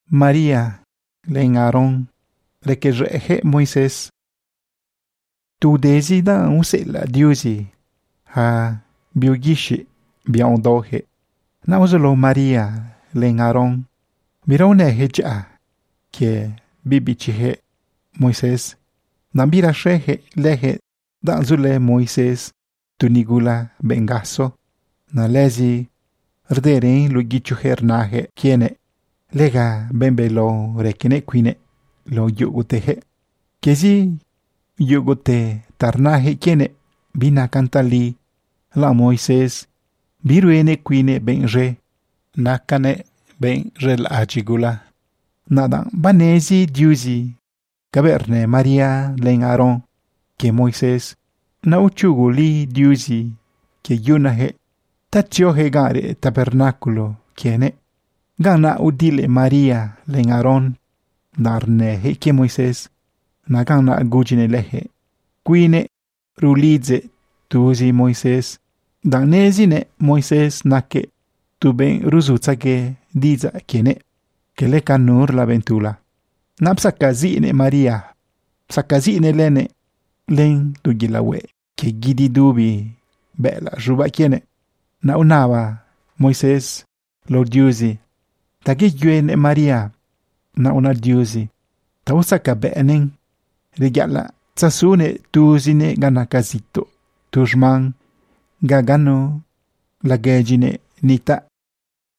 Maria len Aaron requejeje Moisés tu desi da usela Diusi ha biugishi biaondoje nauzolo Maria len Aaron mirone heja que bibichihe Moisés nambira sheje leje da zule Moisés tunigula bengaso na lezi rderen lugichu hernaje kiene lega bembelo rekine quine lo yuguteje kezi yugute tarnaje kiene bina cantali la Moisés biruene quine benje nakane ben rel ajigula nada banesi Diusi gaberne Maria len Aaron que Moisés nauchuguli Diusi que yunaje tachioje gare tabernáculo kiene gana udile Maria len Aaron narneje que Moisés nagana gujine leje quine rulize tuzi Moisés danesine Moisés nake tuben ruzutsage diza kiene que le canur la ventula napsakazine Maria sakazine lene len tugilawe que gidi dubi bela juba kiene na unava Moisés lo Diusi tagi yuene Maria na una Diusi ta usaka benen regala tsasune tuzine gana kazito tujman gagano lagejine nita